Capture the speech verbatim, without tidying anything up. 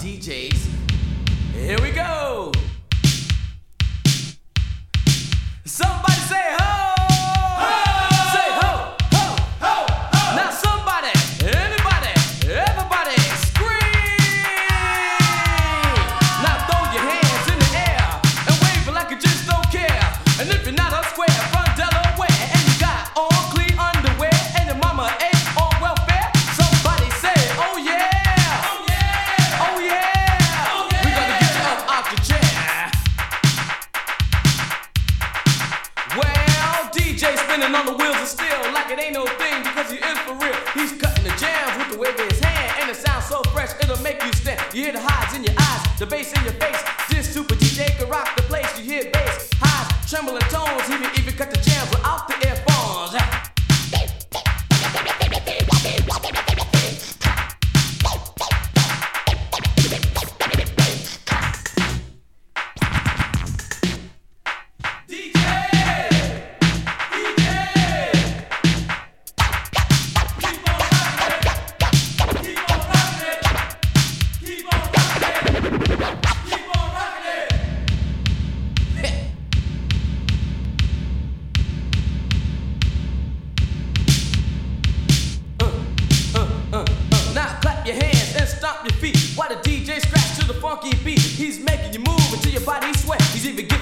D Js. Here we go. Somebody say ho! Ho! Say ho! Ho! Ho! Ho! Now somebody, anybody, everybody scream! Now throw your hands in the air and wave like you just don't care. And if you're not a square from Delaware and you got on clean underwear and your mama ain't on welfare, somebody say, oh yeah! Oh yeah! Oh yeah! Oh yeah! We gotta get you up off your chair. Well, D J spinning on the wheels of steel like it ain't no thing because he is for real. He's cutting the jams with the wave of his hand and it sounds so fresh it'll make you stand. You hear the highs in your eyes, the bass in your face. This super D J can rock the place. You hear bass, highs, trembling tones. He can even cut the jams without the earphones. Stomp your feet while the D J scratch to the funky beat. He's making you move until your body sweat. He's even